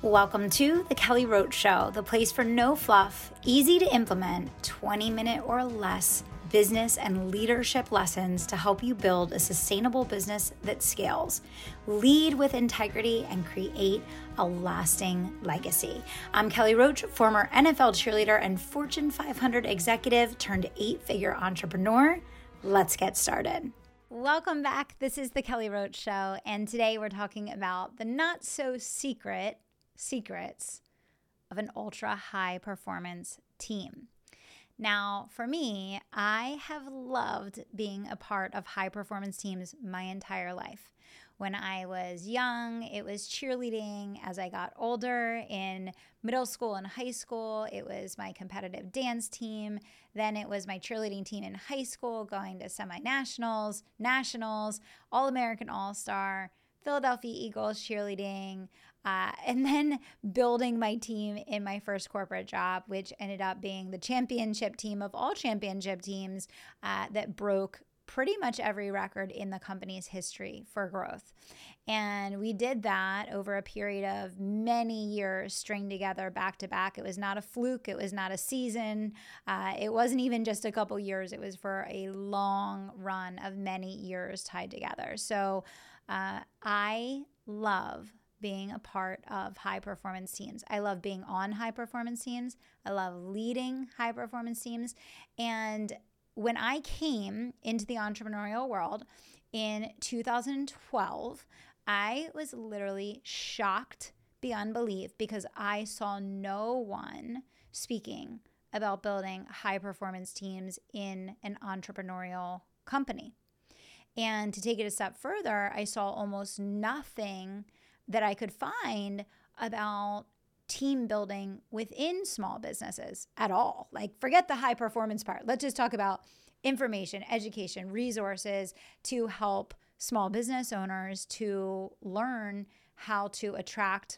Welcome to The Kelly Roach Show, the place for no fluff, easy to implement, 20-minute or less business and leadership lessons to help you build a sustainable business that scales, lead with integrity, and create a lasting legacy. I'm Kelly Roach, former NFL cheerleader and Fortune 500 executive turned 8-figure entrepreneur. Let's get started. Welcome back. This is The Kelly Roach Show, and today we're talking about the not-so-secrets of an ultra high performance team. Now, for me, I have loved being a part of high performance teams my entire life. When I was young, it was cheerleading. As I got older in middle school and high school, it was my competitive dance team. Then it was my cheerleading team in high school, going to semi-nationals, nationals, All-American All-Star, Philadelphia Eagles cheerleading, and then building my team in my first corporate job, which ended up being the championship team of all championship teams that broke pretty much every record in the company's history for growth. And we did that over a period of many years stringed together back to back. It was not a fluke. It was not a season. It wasn't even just a couple years. It was for a long run of many years tied together. So I love being a part of high performance teams. I love being on high performance teams. I love leading high performance teams. And when I came into the entrepreneurial world in 2012, I was literally shocked beyond belief because I saw no one speaking about building high performance teams in an entrepreneurial company. And to take it a step further, I saw almost nothing that I could find about team building within small businesses at all. Like, forget the high performance part. Let's just talk about information, education, resources to help small business owners to learn how to attract,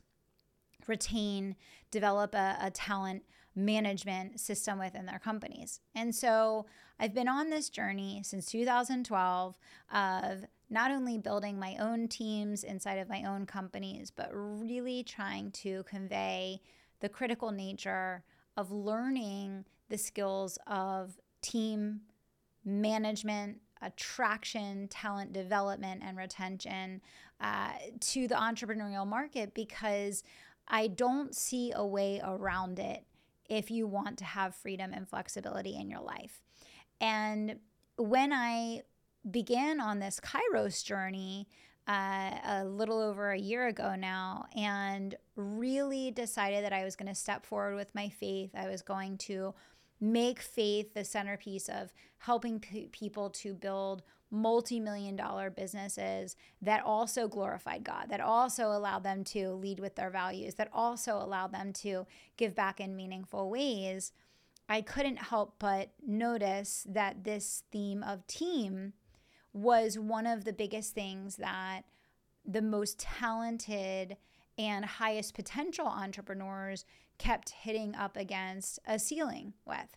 retain, develop a talent management system within their companies. And so I've been on this journey since 2012 of not only building my own teams inside of my own companies, but really trying to convey the critical nature of learning the skills of team management, attraction, talent development, and retention to the entrepreneurial market, because I don't see a way around it if you want to have freedom and flexibility in your life. And when I began on this Kairos journey a little over a year ago now, and really decided that I was going to step forward with my faith, I was going to make faith the centerpiece of helping people to build multi-million-dollar businesses that also glorified God, that also allowed them to lead with their values, that also allowed them to give back in meaningful ways. I couldn't help but notice that this theme of team was one of the biggest things that the most talented and highest potential entrepreneurs kept hitting up against a ceiling with.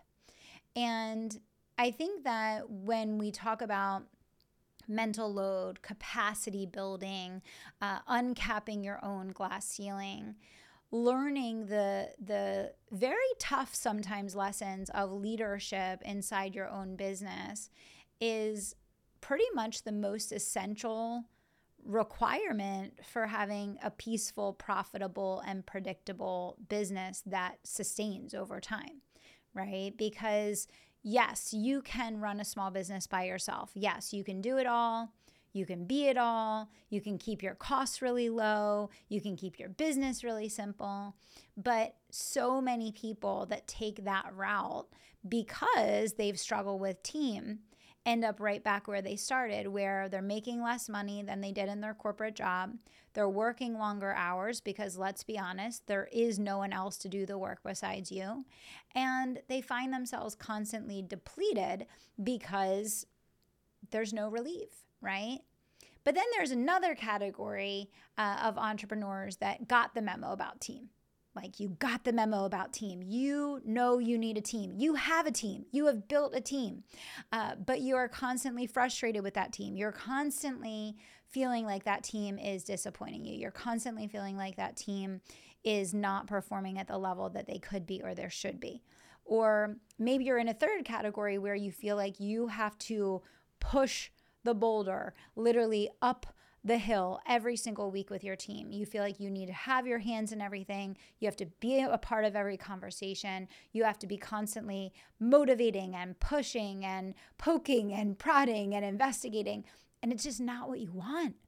And I think that when we talk about mental load, capacity building, uncapping your own glass ceiling, learning the very tough sometimes lessons of leadership inside your own business is pretty much the most essential requirement for having a peaceful, profitable, and predictable business that sustains over time, right? Because yes, you can run a small business by yourself. Yes, you can do it all. You can be it all. You can keep your costs really low. You can keep your business really simple. But so many people that take that route because they've struggled with team end up right back where they started, where they're making less money than they did in their corporate job. They're working longer hours because, let's be honest, there is no one else to do the work besides you. And they find themselves constantly depleted because there's no relief, right? But then there's another category of entrepreneurs that got the memo about team. Like, you got the memo about team. You know you need a team. You have a team. You have built a team. But you are constantly frustrated with that team. You're constantly feeling like that team is disappointing you. You're constantly feeling like that team is not performing at the level that they could be or there should be. Or maybe you're in a third category where you feel like you have to push the boulder literally up the hill every single week with your team. You feel like you need to have your hands in everything. You have to be a part of every conversation. You have to be constantly motivating and pushing and poking and prodding and investigating. And it's just not what you want.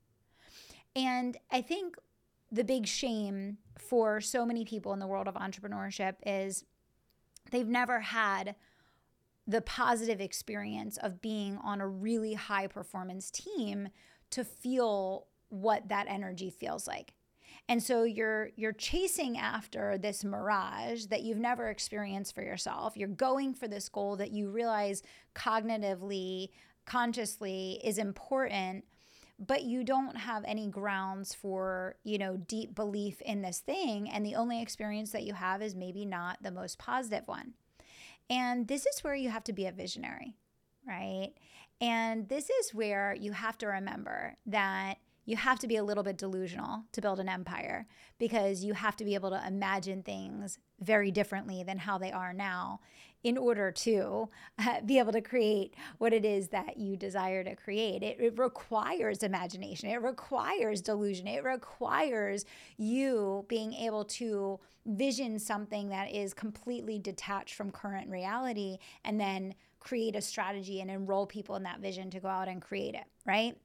And I think the big shame for so many people in the world of entrepreneurship is they've never had the positive experience of being on a really high performance team to feel what that energy feels like. And so you're chasing after this mirage that you've never experienced for yourself. You're going for this goal that you realize cognitively, consciously is important, but you don't have any grounds for, deep belief in this thing. And the only experience that you have is maybe not the most positive one. And this is where you have to be a visionary, right? And this is where you have to remember that you have to be a little bit delusional to build an empire, because you have to be able to imagine things very differently than how they are now in order to be able to create what it is that you desire to create. It requires imagination. It requires delusion. It requires you being able to vision something that is completely detached from current reality and then create a strategy and enroll people in that vision to go out and create it, right?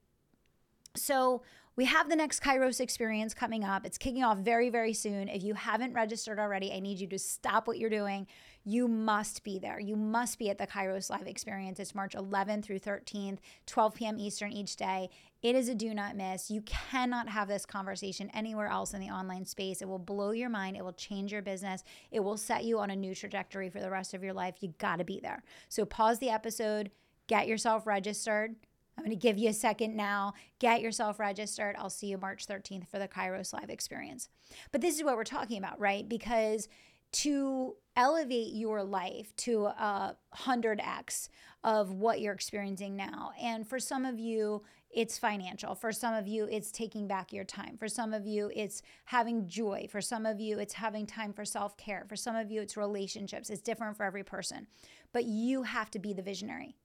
So we have the next Kairos experience coming up. It's kicking off very, very soon. If you haven't registered already, I need you to stop what you're doing. You must be there. You must be at the Kairos Live experience. It's March 11th through 13th, 12 p.m. Eastern each day. It is a do not miss. You cannot have this conversation anywhere else in the online space. It will blow your mind. It will change your business. It will set you on a new trajectory for the rest of your life. You got to be there. So pause the episode, get yourself registered. I'm going to give you a second now. Get yourself registered. I'll see you March 13th for the Kairos Live experience. But this is what we're talking about, right? Because to elevate your life to 100x of what you're experiencing now. And for some of you, it's financial. For some of you, it's taking back your time. For some of you, it's having joy. For some of you, it's having time for self-care. For some of you, it's relationships. It's different for every person. But you have to be the visionary.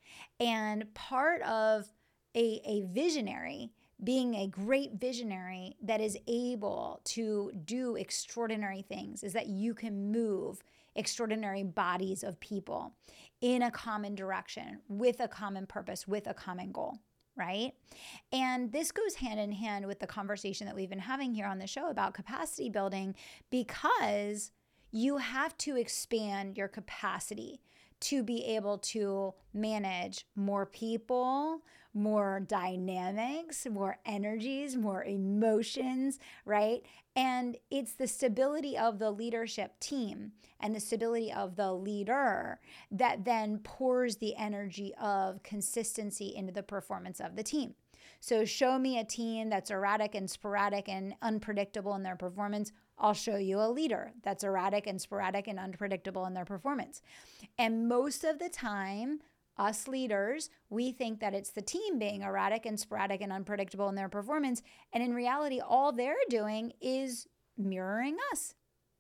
And part of a visionary, being a great visionary that is able to do extraordinary things, is that you can move extraordinary bodies of people in a common direction, with a common purpose, with a common goal, right? And this goes hand in hand with the conversation that we've been having here on the show about capacity building, because you have to expand your capacity to be able to manage more people, more dynamics, more energies, more emotions, right? And it's the stability of the leadership team and the stability of the leader that then pours the energy of consistency into the performance of the team. So show me a team that's erratic and sporadic and unpredictable in their performance. I'll show you a leader that's erratic and sporadic and unpredictable in their performance. And most of the time, us leaders, we think that it's the team being erratic and sporadic and unpredictable in their performance. And in reality, all they're doing is mirroring us,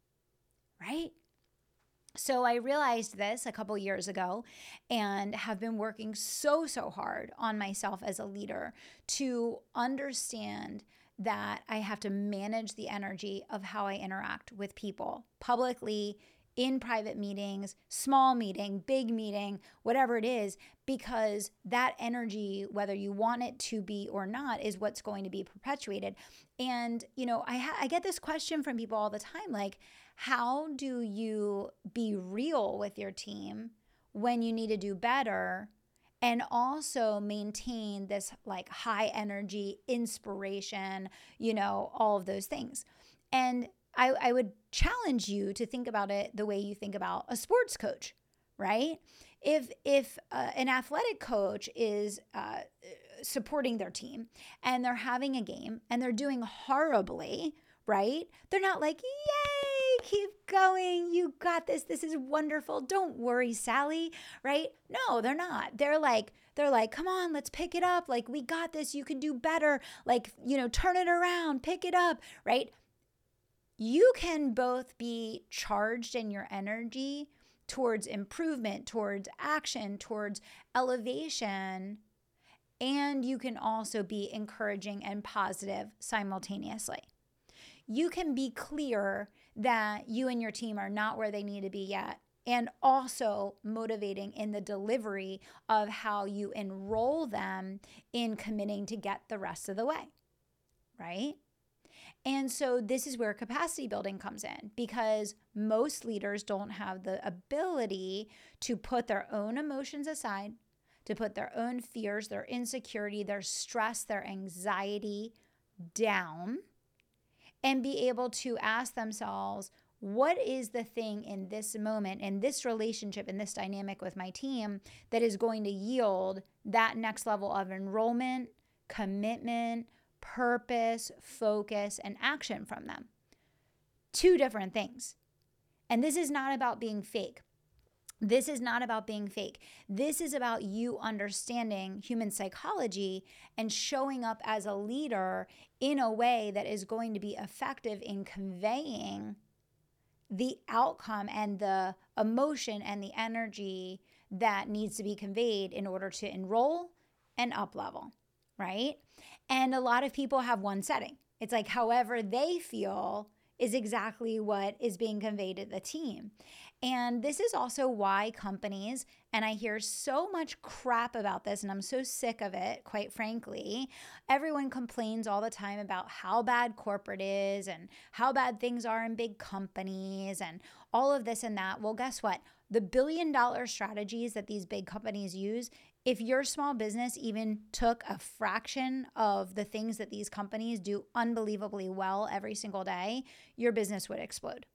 right? So I realized this a couple years ago and have been working so hard on myself as a leader to understand that I have to manage the energy of how I interact with people publicly, in private meetings, small meeting, big meeting, whatever it is, because that energy, whether you want it to be or not, is what's going to be perpetuated. And, I get this question from people all the time, like, how do you be real with your team when you need to do better and also maintain this like high energy, inspiration, all of those things? And I would challenge you to think about it the way you think about a sports coach, right? If an athletic coach is supporting their team and they're having a game and they're doing horribly, right? They're not like, yay, keep going. You got this. This is wonderful. Don't worry, Sally, right? No, they're not. They're like, come on, let's pick it up. Like, we got this. You can do better. Like, turn it around, pick it up, right? You can both be charged in your energy towards improvement, towards action, towards elevation, and you can also be encouraging and positive simultaneously. You can be clear that you and your team are not where they need to be yet, and also motivating in the delivery of how you enroll them in committing to get the rest of the way, right? And so this is where capacity building comes in, because most leaders don't have the ability to put their own emotions aside, to put their own fears, their insecurity, their stress, their anxiety down, and be able to ask themselves, what is the thing in this moment, in this relationship, in this dynamic with my team that is going to yield that next level of enrollment, commitment, purpose, focus, and action from them? Two different things. And this is not about being fake. This is not about being fake. This is about you understanding human psychology and showing up as a leader in a way that is going to be effective in conveying the outcome and the emotion and the energy that needs to be conveyed in order to enroll and up level, right? And a lot of people have one setting. It's like however they feel is exactly what is being conveyed to the team. And this is also why companies, and I hear so much crap about this, and I'm so sick of it, quite frankly. Everyone complains all the time about how bad corporate is and how bad things are in big companies and all of this and that. Well, guess what? The billion-dollar strategies that these big companies use, if your small business even took a fraction of the things that these companies do unbelievably well every single day, your business would explode.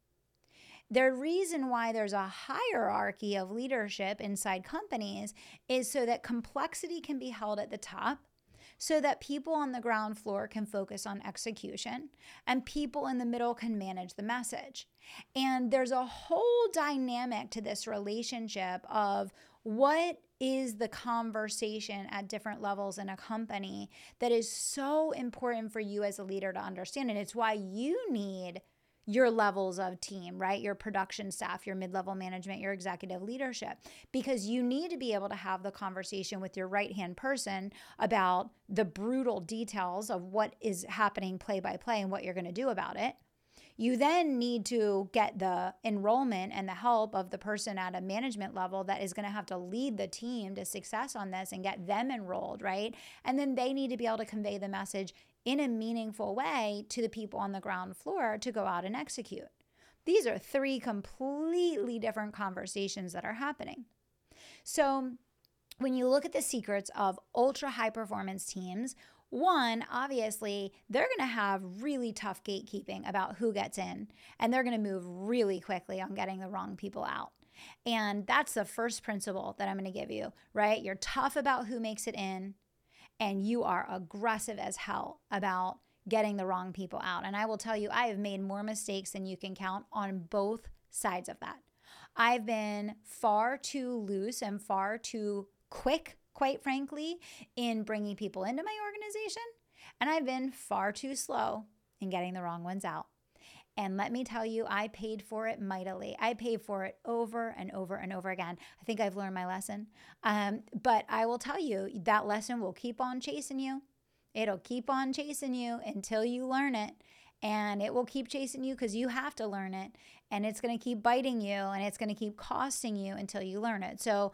The reason why there's a hierarchy of leadership inside companies is so that complexity can be held at the top, so that people on the ground floor can focus on execution and people in the middle can manage the message. And there's a whole dynamic to this relationship of what is the conversation at different levels in a company that is so important for you as a leader to understand. And it's why you need your levels of team, right? Your production staff, your mid-level management, your executive leadership, because you need to be able to have the conversation with your right-hand person about the brutal details of what is happening play by play and what you're going to do about it. You then need to get the enrollment and the help of the person at a management level that is going to have to lead the team to success on this and get them enrolled, right? And then they need to be able to convey the message in a meaningful way to the people on the ground floor to go out and execute. These are three completely different conversations that are happening. So when you look at the secrets of ultra high performance teams, one, obviously, they're going to have really tough gatekeeping about who gets in, and they're going to move really quickly on getting the wrong people out. And that's the first principle that I'm going to give you, right? You're tough about who makes it in, and you are aggressive as hell about getting the wrong people out. And I will tell you, I have made more mistakes than you can count on both sides of that. I've been far too loose and far too quick, quite frankly, in bringing people into my organization. And I've been far too slow in getting the wrong ones out. And let me tell you, I paid for it mightily. I paid for it over and over and over again. I think I've learned my lesson. But I will tell you, that lesson will keep on chasing you. It'll keep on chasing you until you learn it. And it will keep chasing you because you have to learn it. And it's going to keep biting you, and it's going to keep costing you until you learn it. So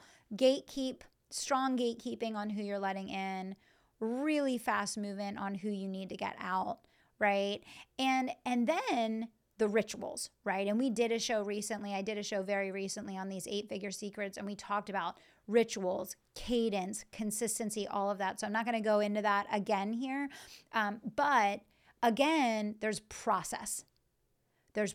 strong gatekeeping on who you're letting in, really fast movement on who you need to get out, right? And then the rituals, right? And we did a show recently. I did a show very recently on these 8-figure secrets, and we talked about rituals, cadence, consistency, all of that. So I'm not going to go into that again here. But again, there's process. There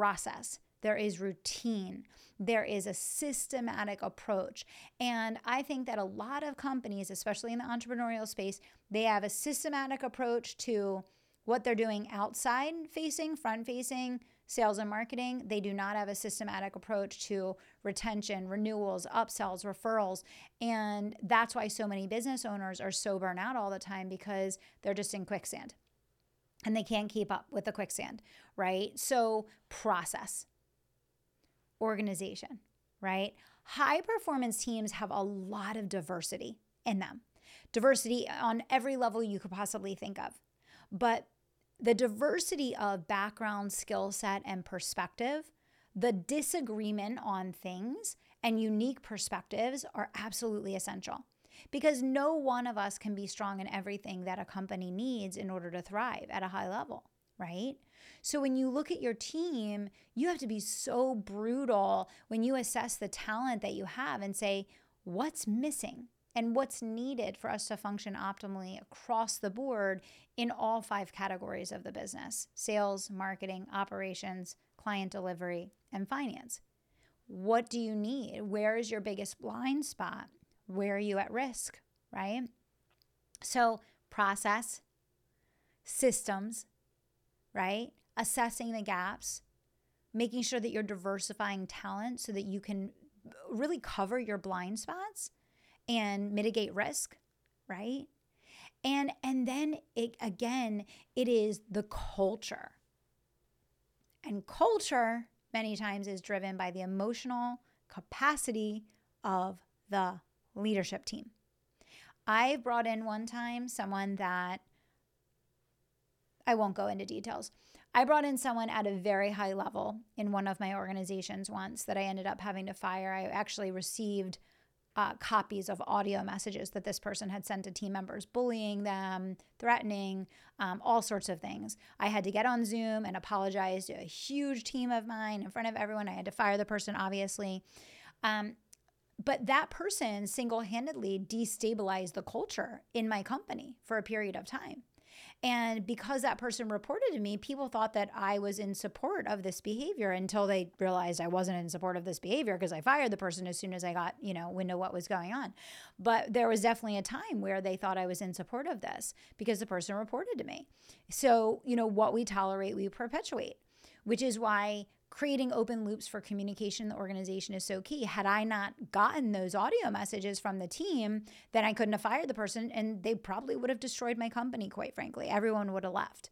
is routine. There is a systematic approach. And I think that a lot of companies, especially in the entrepreneurial space, they have a systematic approach to what they're doing outside facing, front facing, Sales and marketing, they do not have a systematic approach to retention, renewals, upsells, referrals. And that's why so many business owners are so burnt out all the time, because they're just in quicksand and they can't keep up with the quicksand, right? So process, organization, right? High performance teams have a lot of diversity in them. Diversity on every level you could possibly think of. But the diversity of background, skill set, and perspective, the disagreement on things and unique perspectives are absolutely essential, because no one of us can be strong in everything that a company needs in order to thrive at a high level, right? So when you look at your team, you have to be so brutal when you assess the talent that you have and say, what's missing? And what's needed for us to function optimally across the board in all 5 categories of the business: sales, marketing, operations, client delivery, and finance. What do you need? Where is your biggest blind spot? Where are you at risk, right? So process, systems, right? Assessing the gaps, making sure that you're diversifying talent so that you can really cover your blind spots and mitigate risk, right? And then it is the culture. And culture many times is driven by the emotional capacity of the leadership team. I brought in one time someone that, I won't go into details. I brought in someone at a very high level in one of my organizations once that I ended up having to fire. I actually received copies of audio messages that this person had sent to team members, bullying them, threatening, all sorts of things. I had to get on Zoom and apologize to a huge team of mine in front of everyone. I had to fire the person, obviously. But that person single-handedly destabilized the culture in my company for a period of time. And because that person reported to me, people thought that I was in support of this behavior, until they realized I wasn't in support of this behavior, because I fired the person as soon as I got, wind of what was going on. But there was definitely a time where they thought I was in support of this because the person reported to me. So, what we tolerate, we perpetuate, which is why creating open loops for communication in the organization is so key. Had I not gotten those audio messages from the team, then I couldn't have fired the person, and they probably would have destroyed my company, quite frankly. Everyone would have left.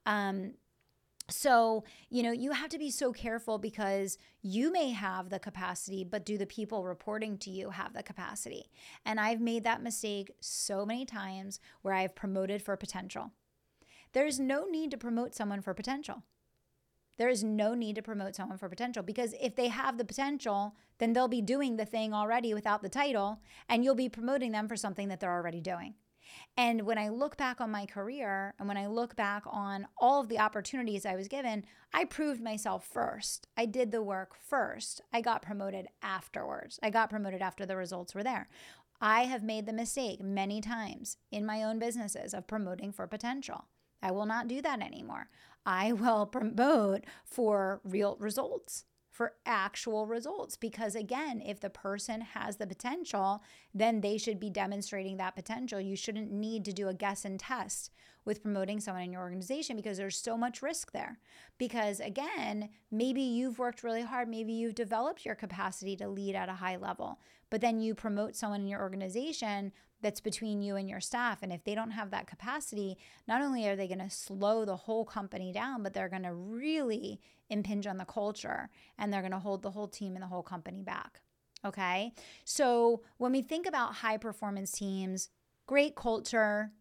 So, you have to be so careful, because you may have the capacity, but do the people reporting to you have the capacity? And I've made that mistake so many times where I've promoted for potential. There's no need to promote someone for potential. There is no need to promote someone for potential, because if they have the potential, then they'll be doing the thing already without the title, and you'll be promoting them for something that they're already doing. And when I look back on my career, and when I look back on all of the opportunities I was given, I proved myself first. I did the work first. I got promoted afterwards. I got promoted after the results were there. I have made the mistake many times in my own businesses of promoting for potential. I will not do that anymore. I will promote for real results, for actual results. Because again, if the person has the potential, then they should be demonstrating that potential. You shouldn't need to do a guess and test with promoting someone in your organization, because there's so much risk there. Because again, maybe you've worked really hard, maybe you've developed your capacity to lead at a high level, but then you promote someone in your organization that's between you and your staff. And if they don't have that capacity, not only are they going to slow the whole company down, but they're going to really impinge on the culture, and they're going to hold the whole team and the whole company back. Okay. So when we think about high performance teams, great culture,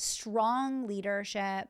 strong leadership,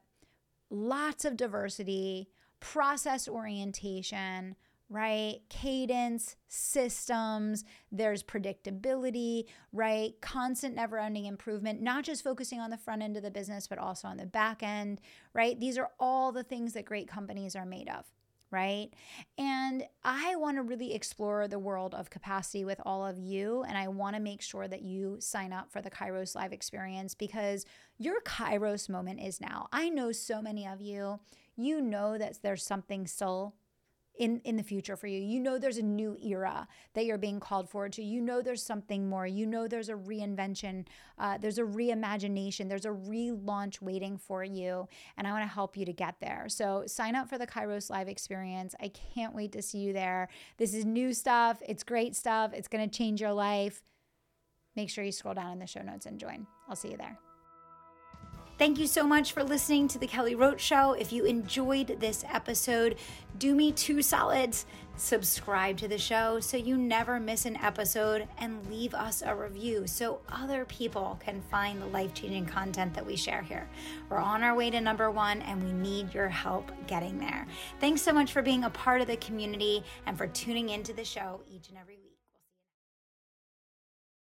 lots of diversity, process orientation, right? Cadence, systems, there's predictability, right? Constant never-ending improvement, not just focusing on the front end of the business, but also on the back end, right? These are all the things that great companies are made of, right? And I want to really explore the world of capacity with all of you. And I want to make sure that you sign up for the Kairos Live experience, because your Kairos moment is now. I know so many of you, you know that there's something still in the future for you. You know there's a new era that you're being called forward to. You know there's something more. You know there's a reinvention, there's a reimagination, there's a relaunch waiting for you, and I want to help you to get there. So sign up for the Kairos Live experience. I can't wait to see you there. This is new stuff. It's great stuff. It's going to change your life. Make sure you scroll down in the show notes and join. I'll see you there. Thank you so much for listening to The Kelly Roach Show. If you enjoyed this episode, do me 2 solids. Subscribe to the show so you never miss an episode, and leave us a review so other people can find the life-changing content that we share here. We're on our way to number 1, and we need your help getting there. Thanks so much for being a part of the community and for tuning into the show each and every week.